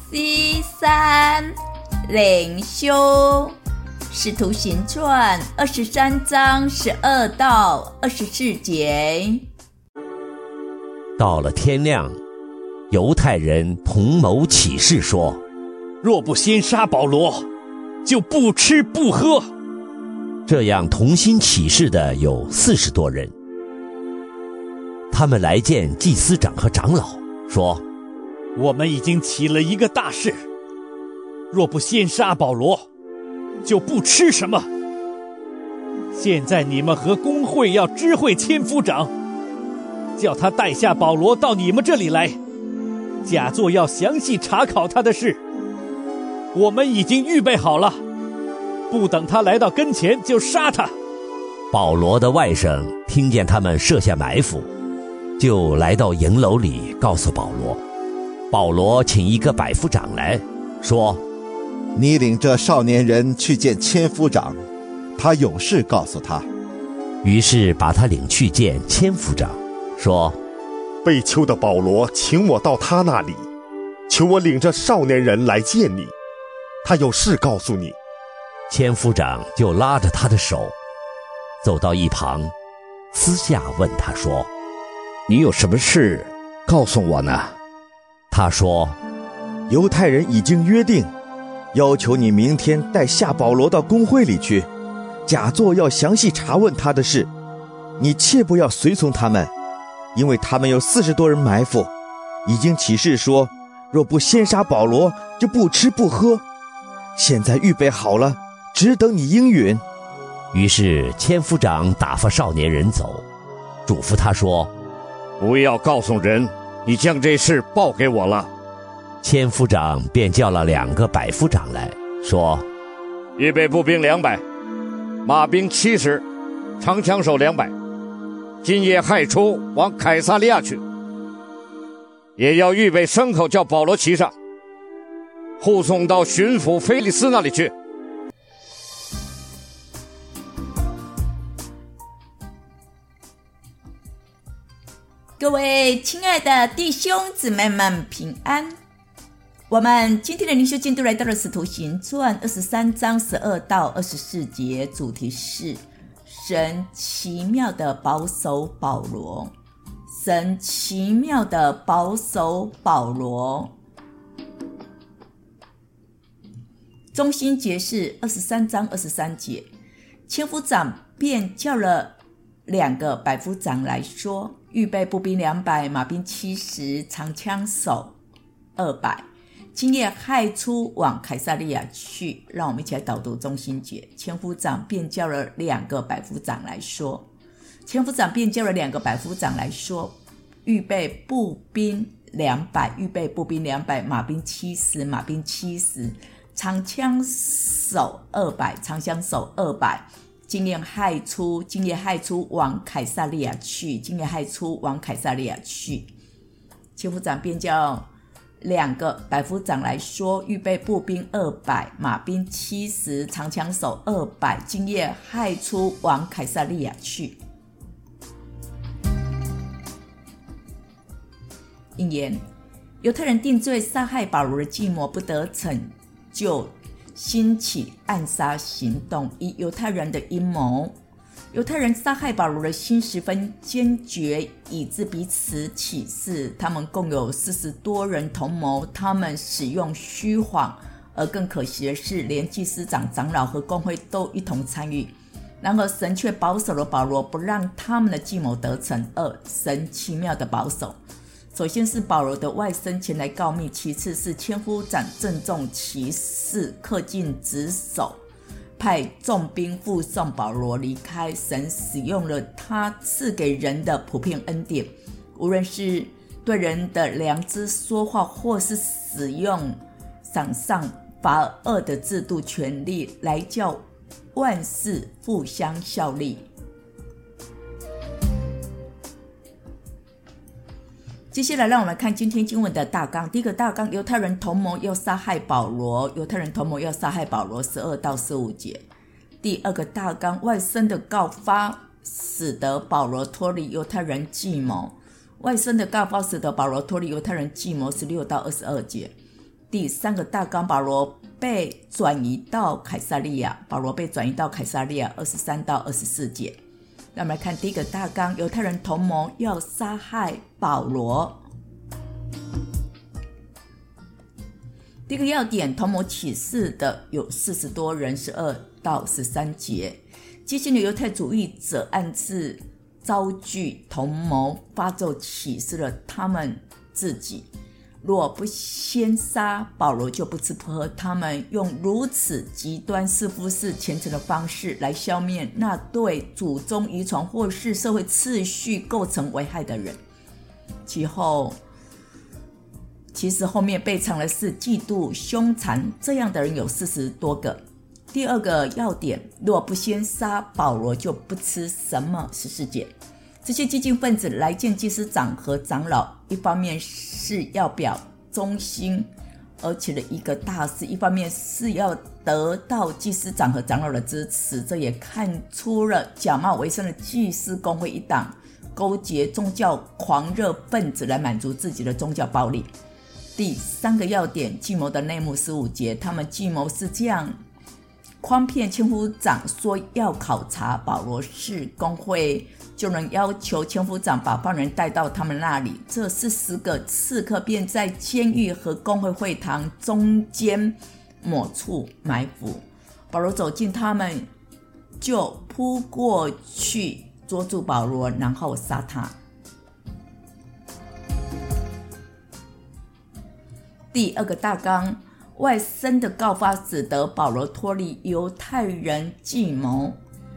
C3灵修使徒行传23章12到24节。 到了天亮，犹太人同谋起誓说， 若不先杀保罗，就不吃不喝。 这样同心起誓的有40多人。他们来见祭司长和长老，说， 我们已经起了一个大事，若不先杀保罗，就不吃什么。现在你们和公会要知会千夫长，叫他带下保罗到你们这里来，假作要详细查考他的事。我们已经预备好了，不等他来到跟前就杀他。 保罗的外甥听见他们设下埋伏，就来到营楼里告诉保罗。保罗请一个百夫长来，说， 你领这少年人去见千夫长，他有事告诉他。 于是把他领去见千夫长，说， 被囚的保罗请我到他那里，求我领着少年人来见你，他有事告诉你。 千夫长就拉着他的手走到一旁，私下问他说， 你有什么事告诉我呢？ 他说， 犹太人已经约定，要求你明天带下保罗到公会里去，假作要详细查问他的事。你切不要随从他们，因为他们有40多人埋伏，已经起誓说，若不先杀保罗，就不吃不喝。现在预备好了，只等你应允。 于是千夫长打发少年人走，嘱咐他说， 不要告诉人，你将这事报给我了。 千夫长便叫了2个百夫长来，说， 预备步兵200，马兵70，长枪手200，今夜亥初往凯撒利亚去，也要预备牲口叫保罗骑上，护送到巡抚腓力斯那里去。 各位亲爱的弟兄姊妹们平安。我们今天的灵修进度来到了使徒行传23章12到24节，主题是神奇妙的保守保罗。神奇妙的保守保罗。中心节是23章23节，千夫长便叫了2个百夫长来说，预备步兵200，马兵70，长枪手200，今夜亥初往凯撒利亚去。让我们一起来导读中心节。千夫长便叫了2个百夫长来说，预备步兵200，预备步兵200，马兵70，长枪手200，长枪手200，今夜亥初往凯撒利亚去。千夫长便叫2个百夫长来说，预备步兵200，马兵70，长枪手200，今夜亥初往凯撒利亚去。引言：犹太人定罪杀害保罗的计谋不得逞，就兴起暗杀行动。以犹太人的阴谋，犹太人杀害保罗的心十分坚决，以致彼此起誓。他们共有40多人同谋，他们使用虚谎，而更可惜的是，连祭司长、长老和公会都一同参与。然而神却保守了保罗，不让他们的计谋得逞。神奇妙的保守。首先是保罗的外甥前来告密，其次是千夫长郑重其事，恪尽职守，派重兵护送保罗离开。神使用了他赐给人的普遍恩典，无论是对人的良知说话，或是使用赏善罚恶的制度权力，来叫万事互相效力。接下来让我们看今天经文的大纲。第一个大纲，犹太人同谋要杀害保罗，12到15节。第二个大纲，外甥的告发使得保罗脱离犹太人计谋，16到22节。 第三个大纲，保罗被转移到凯撒利亚23到24节。那我们来看第一个大纲，犹太人同谋要杀害保罗。第一个要点，同谋起事的有40多人，12到13节。激进的犹太主义者暗自招聚同谋，发咒起誓了他们自己，若不先杀保罗就不吃不喝。他们用如此极端似乎是虔诚的方式来消灭那对祖宗遗传或是社会秩序构成危害的人。其实后面被藏的是嫉妒凶残，这样的人有40多个。第二个要点，若不先杀保罗就不吃什么，14节。这些激进分子来见祭司长和长老，一方面是要表忠心而且的一个大事，一方面是要得到祭司长和长老的支持。这也看出了假冒为生的祭司公会一党勾结宗教狂热分子来满足自己的宗教暴力。第三个要点，计谋的内幕，15节。他们计谋是这样诓骗千夫长说要考察保罗是公会，就能要求千夫长把犯人带到他们那里。这40个刺客便在监狱和公会会堂中间某处埋伏。保罗走近他们，就扑过去捉住保罗，然后杀他。第二个大纲，外甥的告发使得保罗脱离犹太人计谋。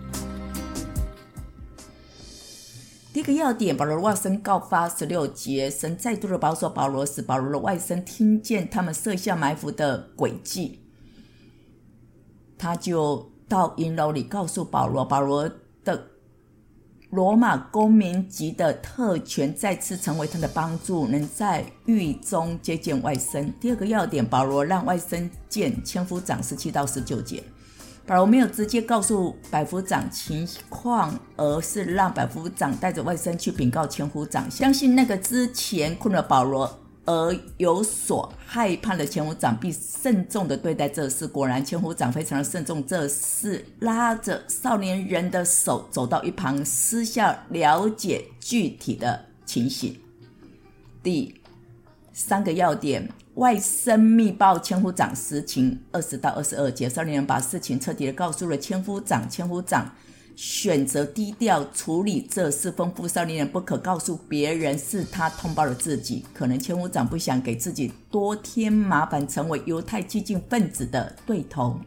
第一个要点，保罗的外甥告发，16节。神再度的保守保罗，使保罗的外甥听见他们设下埋伏的诡计，他就到营楼里告诉保罗，保罗的罗马公民级的特权再次成为他的帮助，能在狱中接见外甥。第二个要点，保罗让外甥见千夫长，17到19节。保罗没有直接告诉百夫长情况，而是让百夫长带着外甥去禀告千夫长。相信那个之前困了保罗而有所害怕的千夫长必慎重地对待这事。果然千夫长非常的慎重这事，拉着少年人的手走到一旁，私下了解具体的情形。第三个要点，外甥密报千夫长实情，20到22节。少年人把事情彻底的告诉了千夫长，千夫长选择低调处理这事，吩咐少年人不可告诉别人是他通报了自己。可能千夫长不想给自己多添麻烦，成为犹太激进分子的对头。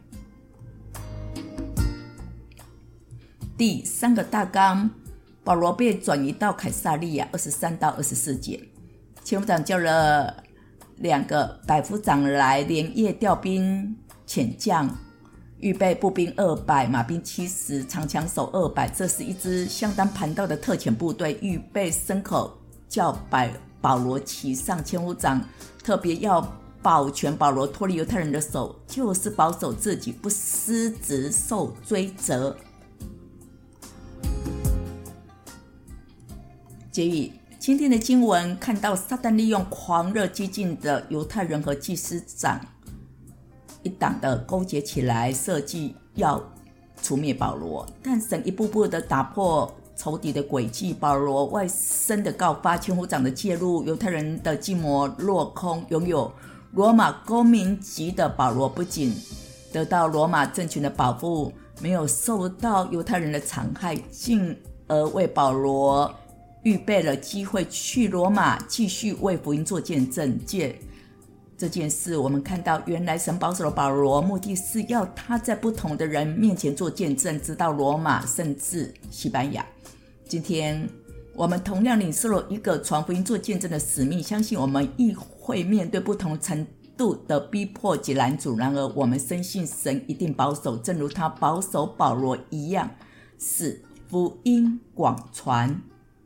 第三个大纲，保罗被转移到凯撒利亚，23到24节。千夫长叫了2个百夫长来，连夜调兵遣将，预备步兵200，马兵70，长枪手200。这是一支相当庞大的特遣部队，预备牲口叫保罗骑上。千夫长特别要保全保罗脱离犹太人的手，就是保守自己不失职受追责。结语，今天的经文看到撒旦利用狂热激进的犹太人和祭司长一党的勾结起来，设计要除灭保罗，但神一步步的打破仇敌的诡计。保罗外甥的告发，千夫长的介入，犹太人的计谋落空。拥有罗马公民级的保罗不仅得到罗马政权的保护，没有受到犹太人的残害，进而为保罗预备了机会去罗马继续为福音做见证。借这件事，我们看到原来神保守了保罗，目的是要他在不同的人面前做见证，直到罗马甚至西班牙。今天我们同样领受了一个传福音做见证的使命，相信我们亦会面对不同程度的逼迫及拦阻。然而我们深信神一定保守，正如他保守保罗一样，使福音广传。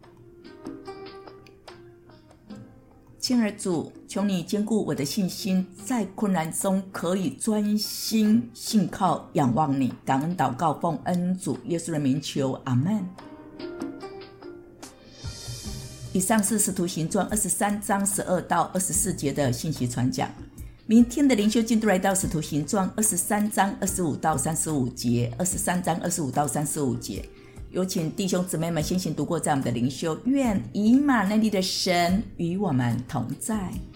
亲爱的主，求你坚固我的信心，在困难中可以专心信靠仰望你。感恩祷告，奉恩主耶稣的名求，阿们。以上是使徒行传23章12到24节的信息传讲。 明天的灵修进度来到使徒行传23章25到35节，23章25到35节。有请弟兄姊妹们先行读过这样的灵修，愿以马内利的神与我们同在。